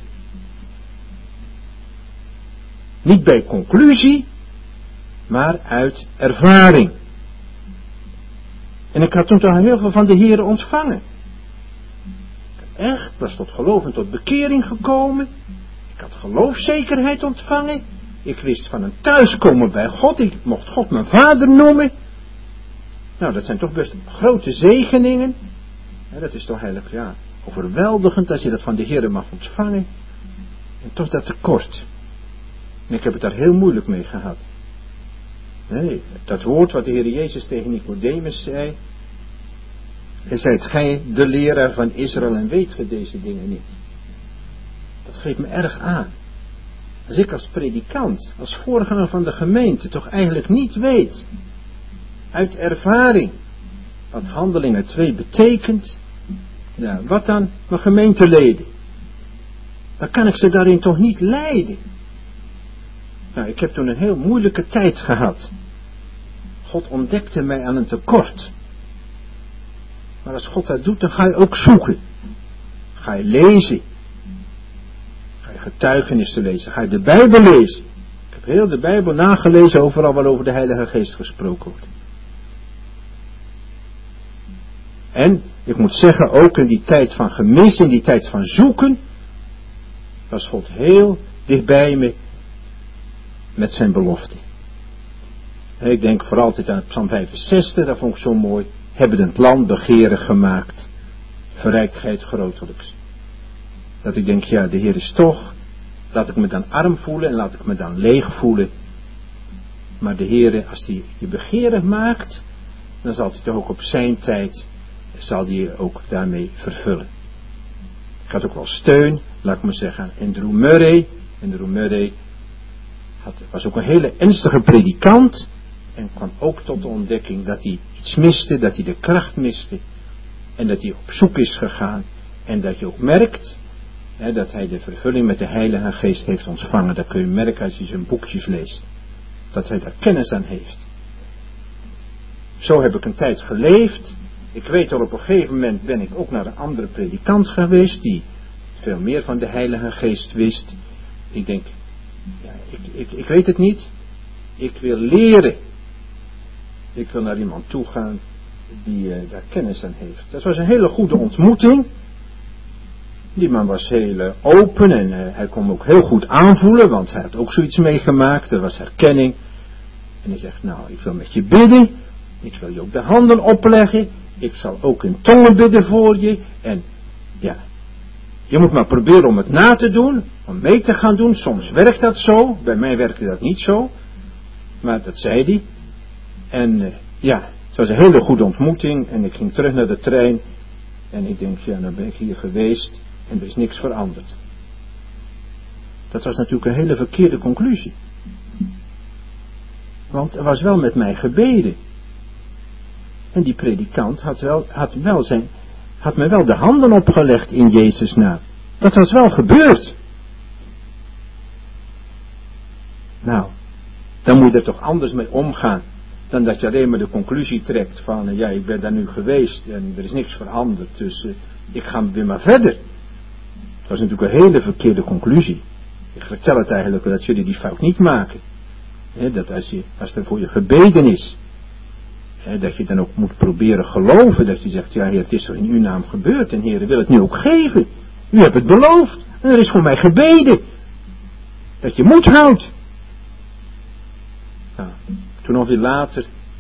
Niet bij conclusie, maar uit ervaring. En ik had toen toch heel veel van de Heere ontvangen. Ik echt, was tot geloof en tot bekering gekomen. Ik had geloofszekerheid ontvangen. Ik wist van een thuiskomen bij God. Ik mocht God mijn vader noemen. Nou, dat zijn toch best grote zegeningen. Ja, dat is toch eigenlijk, ja, overweldigend als je dat van de Heere mag ontvangen. En toch dat tekort. En ik heb het daar heel moeilijk mee gehad. Nee, dat woord wat de Heer Jezus tegen Nicodemus zei. Hij zei, gij de leraar van Israël en weet ge deze dingen niet. Dat geeft me erg aan. Als ik als predikant, als voorganger van de gemeente, toch eigenlijk niet weet, uit ervaring, wat Handelingen twee betekent, ja, wat dan mijn gemeenteleden, dan kan ik ze daarin toch niet leiden. Nou, ik heb toen een heel moeilijke tijd gehad. God ontdekte mij aan een tekort. Maar als God dat doet, dan ga je ook zoeken. Ga je lezen. Ga je getuigenissen lezen. Ga je de Bijbel lezen. Ik heb heel de Bijbel nagelezen, overal waar over de Heilige Geest gesproken wordt. En, ik moet zeggen, ook in die tijd van gemis, in die tijd van zoeken, was God heel dichtbij me met zijn belofte. Ik denk voor altijd aan Psalm vijfenzestig, dat vond ik zo mooi. Hebben het land begeerig gemaakt, verrijkt gij het grotelijks. Dat ik denk, ja, de Heer is toch, laat ik me dan arm voelen en laat ik me dan leeg voelen. Maar de Heer, als hij je begeerig maakt, dan zal hij toch ook op zijn tijd, zal hij je ook daarmee vervullen. Ik had ook wel steun, laat ik maar zeggen, Andrew Murray. Andrew Murray had, was ook een hele ernstige predikant. En kwam ook tot de ontdekking dat hij iets miste, dat hij de kracht miste. En dat hij op zoek is gegaan. En dat je ook merkt, hè, dat hij de vervulling met de Heilige Geest heeft ontvangen. Dat kun je merken als je zijn boekjes leest. Dat hij daar kennis aan heeft. Zo heb ik een tijd geleefd. Ik weet al, op een gegeven moment ben ik ook naar een andere predikant geweest. Die veel meer van de Heilige Geest wist. Ik denk, ja, ik, ik, ik weet het niet. Ik wil leren. Ik wil naar iemand toe gaan die uh, daar kennis aan heeft. Dat was een hele goede ontmoeting. Die man was heel uh, open en uh, hij kon me ook heel goed aanvoelen, want hij had ook zoiets meegemaakt. Er was herkenning. En hij zegt, nou, ik wil met je bidden. Ik wil je ook de handen opleggen. Ik zal ook in tongen bidden voor je. En ja, je moet maar proberen om het na te doen, om mee te gaan doen. Soms werkt dat zo. Bij mij werkte dat niet zo. Maar dat zei hij. En uh, ja, het was een hele goede ontmoeting. En ik ging terug naar de trein. En ik denk, ja, nou ben ik hier geweest en er is niks veranderd. Dat was natuurlijk een hele verkeerde conclusie. Want er was wel met mij gebeden. En die predikant had, wel, had, wel zijn, had me wel de handen opgelegd in Jezus' naam. Dat was wel gebeurd. Nou, dan moet je er toch anders mee omgaan. Dan dat je alleen maar de conclusie trekt van, ja, ik ben daar nu geweest en er is niks veranderd. Dus uh, ik ga weer maar verder. Dat was natuurlijk een hele verkeerde conclusie. Ik vertel het eigenlijk dat jullie die fout niet maken. He, dat als, je, als er voor je gebeden is, he, dat je dan ook moet proberen geloven. Dat je zegt, ja Heer, het is toch in uw naam gebeurd en Heer wil het nu ook geven. U hebt het beloofd en er is voor mij gebeden. Dat je moed houdt. Nou, toen nog weer later,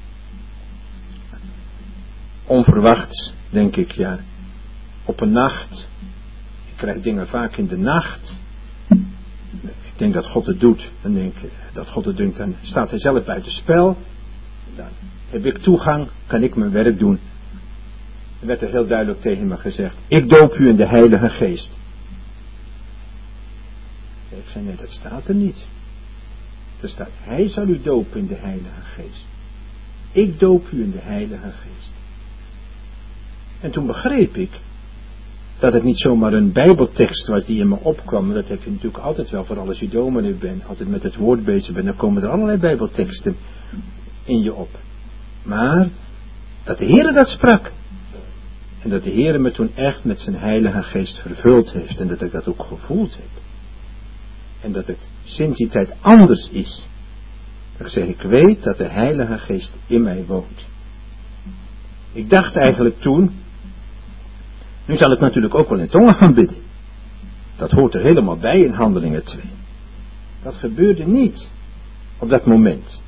onverwachts, denk ik, ja, op een nacht, ik krijg dingen vaak in de nacht, ik denk dat God het doet, dan denk ik dat God het doet, dan staat hij zelf buiten spel, dan heb ik toegang, kan ik mijn werk doen. Er werd er heel duidelijk tegen me gezegd, ik doop u in de Heilige Geest. Ik zei, nee, dat staat er niet. Er staat, hij zal u dopen in de Heilige Geest. Ik doop u in de Heilige Geest. En toen begreep ik dat het niet zomaar een bijbeltekst was die in me opkwam. Dat heb je natuurlijk altijd wel, vooral als je dominee bent, altijd met het woord bezig bent, dan komen er allerlei bijbelteksten in je op. Maar dat de Heere dat sprak. En dat de Heere me toen echt met zijn Heilige Geest vervuld heeft. En dat ik dat ook gevoeld heb. En dat het sinds die tijd anders is. Dat ik zeg, ik weet dat de Heilige Geest in mij woont. Ik dacht eigenlijk toen, nu zal ik natuurlijk ook wel in tongen gaan bidden. Dat hoort er helemaal bij in Handelingen twee. Dat gebeurde niet op dat moment.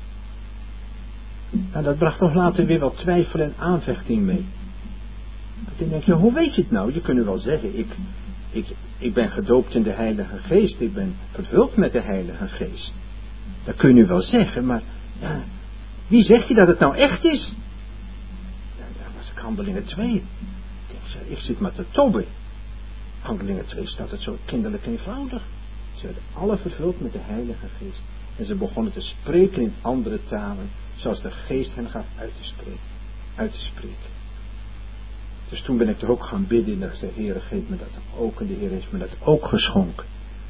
En dat bracht toch later weer wel twijfel en aanvechting mee. En toen denk je, hoe weet je het nou? Je kunt wel zeggen, ik, ik, ik ben gedoopt in de Heilige Geest. Ik ben vervuld met de Heilige Geest. Dat kun je wel zeggen, maar ja, wie zegt je dat het nou echt is? Ja, dat was ik Handelingen twee. Ik denk, ik zit maar te tobben. Handelingen twee staat het zo kinderlijk eenvoudig. Ze werden alle vervuld met de Heilige Geest. En ze begonnen te spreken in andere talen, zoals de Geest hen gaf uit te spreken. Uit te spreken. Dus toen ben ik toch ook gaan bidden en dacht, Heer, geef me dat ook. En de Heer heeft me dat ook geschonken.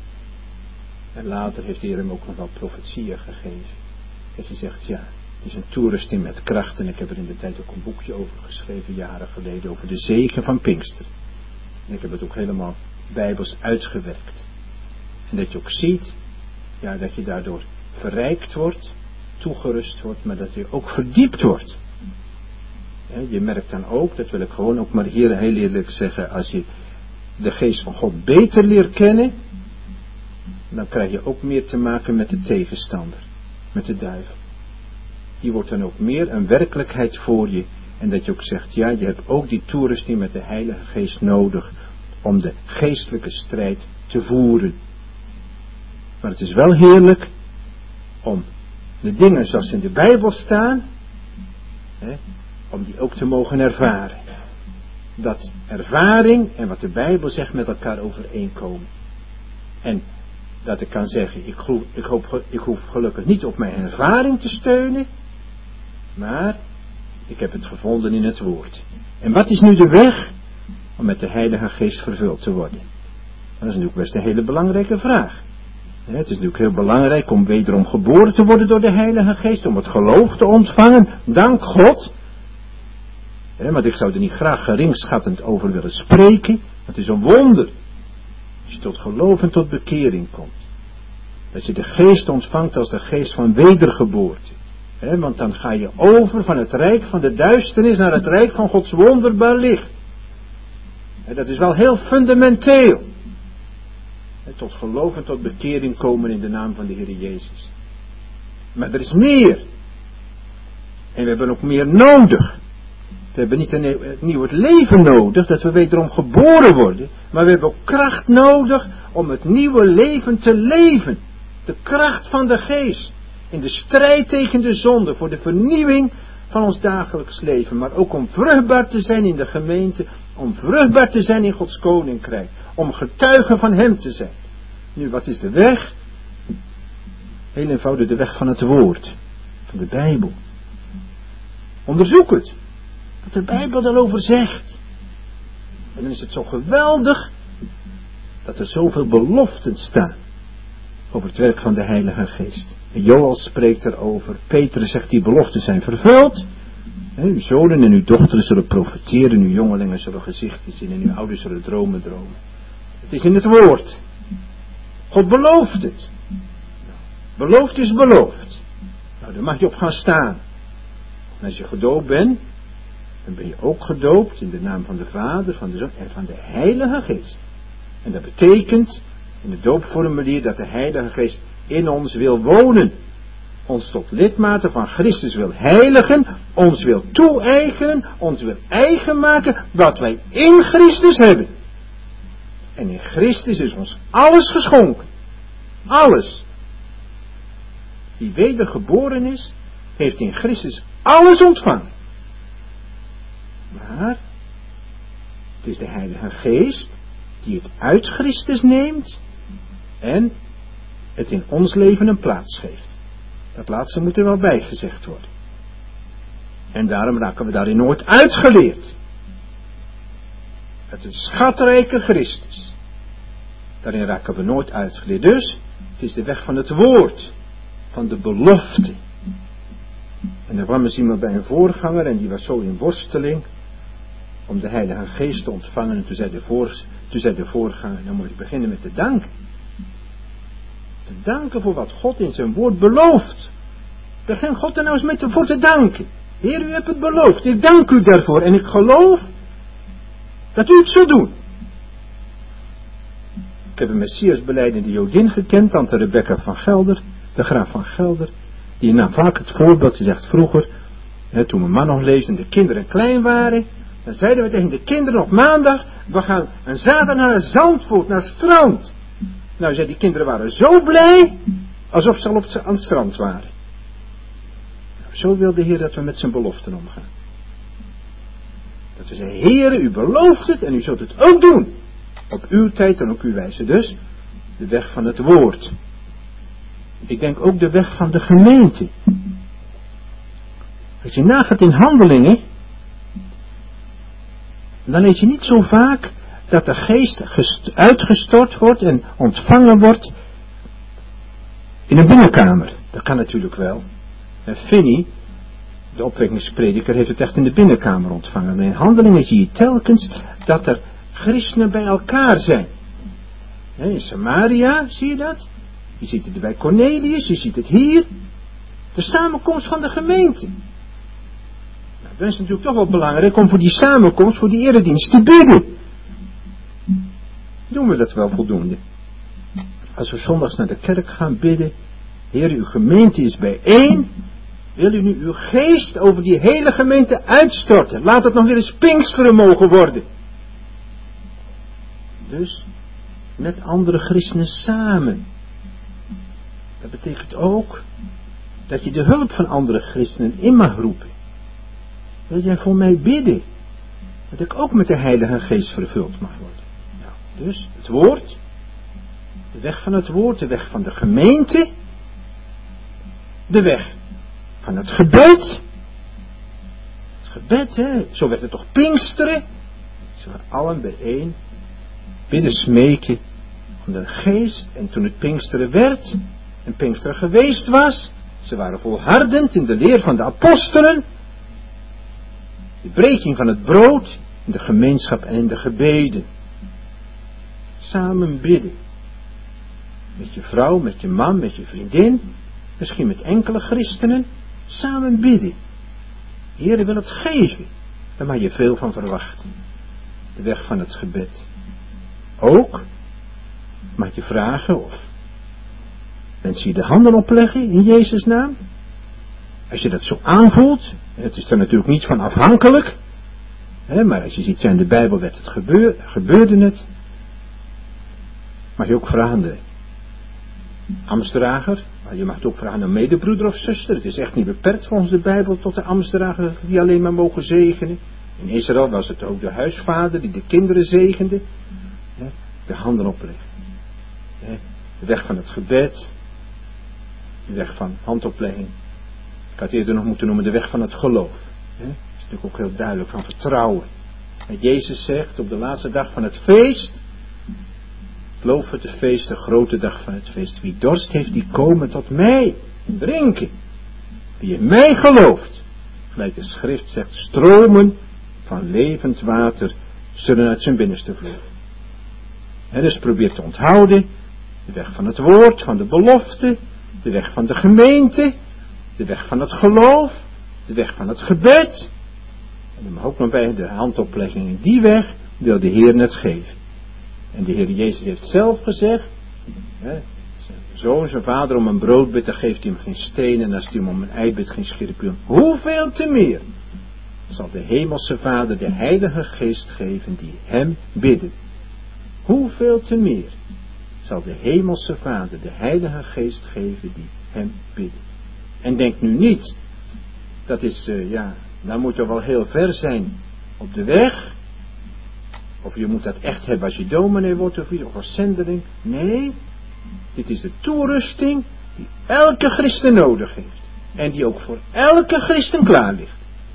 En later heeft de Heer hem ook nog wel profetieën gegeven. Dat je zegt, ja, het is een toerusting met kracht. En ik heb er in de tijd ook een boekje over geschreven, jaren geleden, over de zegen van Pinkster. En ik heb het ook helemaal bijbels uitgewerkt. En dat je ook ziet, ja, dat je daardoor verrijkt wordt, toegerust wordt, maar dat je ook verdiept wordt. Ja, je merkt dan ook, dat wil ik gewoon ook maar hier heel eerlijk zeggen, als je de geest van God beter leert kennen, dan krijg je ook meer te maken met de tegenstander, met de duivel. Die wordt dan ook meer een werkelijkheid voor je. En dat je ook zegt, ja, je hebt ook die toerusting met de Heilige Geest nodig om de geestelijke strijd te voeren. Maar het is wel heerlijk om de dingen zoals in de Bijbel staan, hè, om die ook te mogen ervaren. Dat ervaring en wat de Bijbel zegt met elkaar overeenkomen. En dat ik kan zeggen, ik, hoef, ik, hoop, ik hoef gelukkig niet op mijn ervaring te steunen, maar ik heb het gevonden in het woord. En wat is nu de weg om met de Heilige Geest vervuld te worden? Dat is natuurlijk best een hele belangrijke vraag. Het is natuurlijk heel belangrijk om wederom geboren te worden door de Heilige Geest, om het geloof te ontvangen, dank God. Want ik zou er niet graag geringschattend over willen spreken. Het is een wonder. Als je tot geloof en tot bekering komt. Dat je de geest ontvangt als de geest van wedergeboorte. He, want dan ga je over van het rijk van de duisternis naar het rijk van Gods wonderbaar licht. En dat is wel heel fundamenteel. He, tot geloof en tot bekering komen in de naam van de Heer Jezus. Maar er is meer. En we hebben ook meer nodig. We hebben niet een nieuw leven nodig, dat we wederom geboren worden. Maar we hebben ook kracht nodig om het nieuwe leven te leven. De kracht van de geest. In de strijd tegen de zonde, voor de vernieuwing van ons dagelijks leven, maar ook om vruchtbaar te zijn in de gemeente, om vruchtbaar te zijn in Gods koninkrijk, om getuigen van hem te zijn. Nu, wat is de weg? Heel eenvoudig de weg van het woord, van de Bijbel. Onderzoek het, wat de Bijbel daarover zegt. En dan is het zo geweldig dat er zoveel beloften staan over het werk van de Heilige Geest. En Joël spreekt erover. Petrus zegt die beloften zijn vervuld. He, uw zonen en uw dochteren zullen profeteren, uw jongelingen zullen gezichten zien en uw ouders zullen dromen dromen. Het is in het woord. God belooft het. Beloofd is beloofd. Nou, daar mag je op gaan staan. En als je gedoopt bent, dan ben je ook gedoopt in de naam van de Vader, van de Zoon en van de Heilige Geest. En dat betekent in het doopformulier dat de Heilige Geest in ons wil wonen. Ons tot lidmaten van Christus wil heiligen, ons wil toe-eigenen, ons wil eigen maken wat wij in Christus hebben. En in Christus is ons alles geschonken. Alles. Wie wedergeboren is, heeft in Christus alles ontvangen. Maar het is de Heilige Geest die het uit Christus neemt en het in ons leven een plaats geeft. Dat laatste moet er wel bij gezegd worden. En daarom raken we daarin nooit uitgeleerd. Het is een schatrijke Christus. Daarin raken we nooit uitgeleerd. Dus, het is de weg van het woord, van de belofte. En er kwam eens iemand bij een voorganger en die was zo in worsteling om de Heilige Geest te ontvangen. En toen zei de, voor, toen zei de voorganger, dan moet je beginnen met te danken. Te danken voor wat God in zijn woord belooft. Begin God er nou eens met voor te danken. Heer, u hebt het beloofd. Ik dank u daarvoor. En ik geloof dat u het zult doen. Ik heb een Messiasbelijdende Jodin gekend, tante Rebecca van Gelder, de graaf van Gelder. Die nam vaak het voorbeeld, ze zegt vroeger, hè, toen mijn man nog leefde en de kinderen klein waren, dan zeiden we tegen de kinderen op maandag, we gaan een zaterdag naar Zandvoort, naar het strand. Nou, zei die kinderen waren zo blij, alsof ze al op het, aan het strand waren. Nou, zo wil de Heer dat we met zijn beloften omgaan. Dat we zeggen, Heere, u belooft het en u zult het ook doen. Op uw tijd en op uw wijze. Dus, de weg van het woord. Ik denk ook de weg van de gemeente. Als je nagaat in Handelingen, dan lees je niet zo vaak dat de geest gest- uitgestort wordt en ontvangen wordt in een binnenkamer. Dat kan natuurlijk wel. En Finney, de opwekkingsprediker, heeft het echt in de binnenkamer ontvangen. Maar in Handelingen zie je telkens dat er christenen bij elkaar zijn. In Samaria zie je dat. Je ziet het bij Cornelius, je ziet het hier. De samenkomst van de gemeente. Nou, dat is natuurlijk toch wel belangrijk om voor die samenkomst, voor die eredienst te bidden. Doen we dat wel voldoende? Als we zondags naar de kerk gaan bidden, Heer, uw gemeente is bijeen. Wil u nu uw geest over die hele gemeente uitstorten? Laat het nog weer eens Pinksteren mogen worden. Dus, met andere christenen samen. Dat betekent ook dat je de hulp van andere christenen in mag roepen. Wil jij voor mij bidden? Dat ik ook met de Heilige Geest vervuld mag worden. Nou, dus het woord, de weg van het woord, de weg van de gemeente, de weg van het gebed. Het gebed, hè, zo werd het toch Pinksteren. Ze waren allen bijeen, bidden, smeken om de geest. En toen het Pinksteren werd en Pinksteren geweest was, ze waren volhardend in de leer van de apostelen, de breking van het brood, in de gemeenschap en in de gebeden. Samen bidden. Met je vrouw, met je man, met je vriendin, misschien met enkele christenen, samen bidden. Heer wil het geven, daar mag je veel van verwachten. De weg van het gebed. Ook mag je vragen of mensen je de handen opleggen in Jezus' naam. Als je dat zo aanvoelt, het is er natuurlijk niet van afhankelijk, hè, maar als je ziet, ja, in de Bijbel werd het gebeur, gebeurde het, mag je ook vragen de ambtsdrager. Maar je mag het ook vragen aan een medebroeder of zuster. Het is echt niet beperkt volgens de Bijbel tot de ambtsdrager dat die alleen maar mogen zegenen. In Israël was het ook de huisvader die de kinderen zegende. De handen opleggen. De weg van het gebed. De weg van handoplegging. Ik had eerder nog moeten noemen de weg van het geloof. Dat is natuurlijk ook heel duidelijk, van vertrouwen. En Jezus zegt op de laatste dag van het feest. Geloof het de feest, de grote dag van het feest. Wie dorst heeft, die komen tot mij en drinken. Wie in mij gelooft, gelijk de schrift zegt, stromen van levend water zullen uit zijn binnenste vloeien. En dus probeer te onthouden, de weg van het woord, van de belofte, de weg van de gemeente, de weg van het geloof, de weg van het gebed. En dan mag ook nog bij de handoplegging in die weg wil de Heer het geven. En de Heer Jezus heeft zelf gezegd, hè, zijn zoon, zijn vader om een brood bidt, dan geeft hij hem geen steen, en als hij hem om een ei bidt, geen schirpioen. Hoeveel te meer zal de hemelse Vader de Heilige Geest geven die hem bidden. Hoeveel te meer zal de hemelse Vader de Heilige Geest geven die hem bidden. En denk nu niet, dat is, uh, ja, dan moet je wel heel ver zijn op de weg. Of je moet dat echt hebben als je dominee wordt of, of als zendeling. Nee, dit is de toerusting die elke christen nodig heeft. En die ook voor elke christen klaar ligt.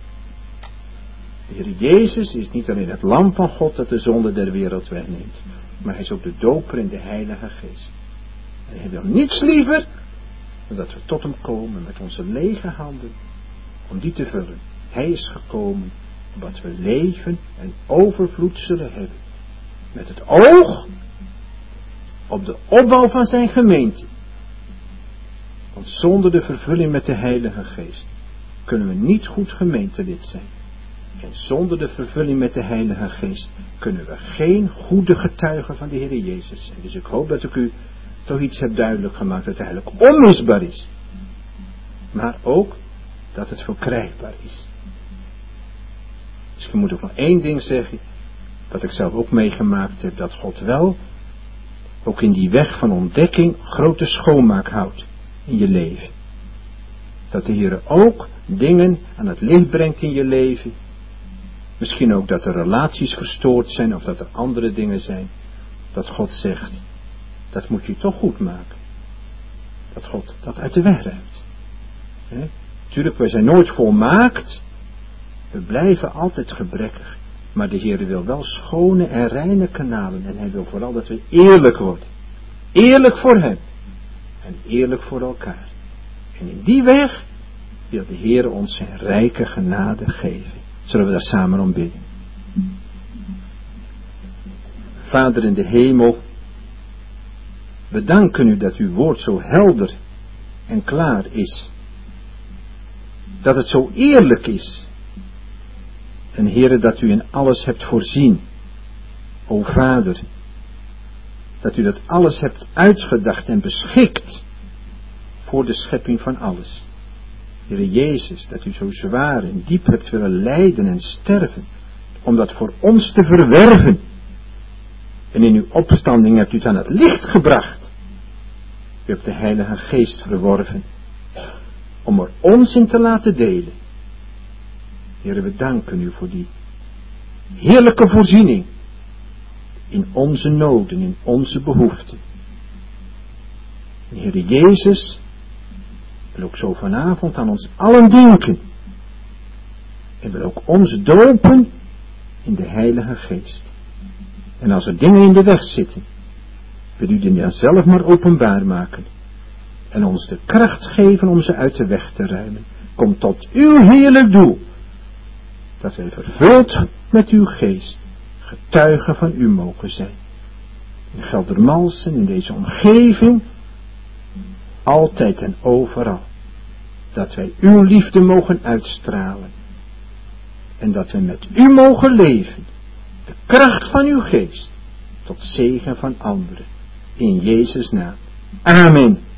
De Heer Jezus is niet alleen het lam van God dat de zonde der wereld wegneemt. Maar hij is ook de doper in de Heilige Geest. En hij wil niets liever dan dat we tot hem komen met onze lege handen. Om die te vullen. Hij is gekomen opdat we leven en overvloed zullen hebben. Met het oog op de opbouw van zijn gemeente. Want zonder de vervulling met de Heilige Geest kunnen we niet goed gemeentelid zijn. En zonder de vervulling met de Heilige Geest kunnen we geen goede getuigen van de Heer Jezus zijn. Dus ik hoop dat ik u toch iets heb duidelijk gemaakt dat het eigenlijk onmisbaar is. Maar ook dat het verkrijgbaar is. Misschien moet ik nog één ding zeggen, wat ik zelf ook meegemaakt heb, dat God wel ook in die weg van ontdekking grote schoonmaak houdt in je leven. Dat de Heer ook dingen aan het licht brengt in je leven. Misschien ook dat er relaties verstoord zijn of dat er andere dingen zijn. Dat God zegt, dat moet je toch goed maken. Dat God dat uit de weg ruimt. He? Tuurlijk, wij zijn nooit volmaakt. We blijven altijd gebrekkig. Maar de Heer wil wel schone en reine kanalen. En hij wil vooral dat we eerlijk worden. Eerlijk voor hem. En eerlijk voor elkaar. En in die weg wil de Heer ons zijn rijke genade geven. Zullen we daar samen om bidden. Vader in de hemel. We danken u dat uw woord zo helder en klaar is. Dat het zo eerlijk is. En Heere, dat u in alles hebt voorzien. O Vader, dat u dat alles hebt uitgedacht en beschikt voor de schepping van alles. Heere Jezus, dat u zo zwaar en diep hebt willen lijden en sterven, om dat voor ons te verwerven. En in uw opstanding hebt u het aan het licht gebracht. U hebt de Heilige Geest verworven, om er ons in te laten delen. Heere, we danken u voor die heerlijke voorziening in onze noden, in onze behoeften. En Heere Jezus wil ook zo vanavond aan ons allen denken. En wil ook ons dopen in de Heilige Geest. En als er dingen in de weg zitten, wil u die dan zelf maar openbaar maken. En ons de kracht geven om ze uit de weg te ruimen. Kom tot uw heerlijk doel. Dat wij vervuld met uw geest getuigen van u mogen zijn. In Geldermalsen, in deze omgeving, altijd en overal. Dat wij uw liefde mogen uitstralen. En dat we met u mogen leven. De kracht van uw geest. Tot zegen van anderen. In Jezus' naam. Amen.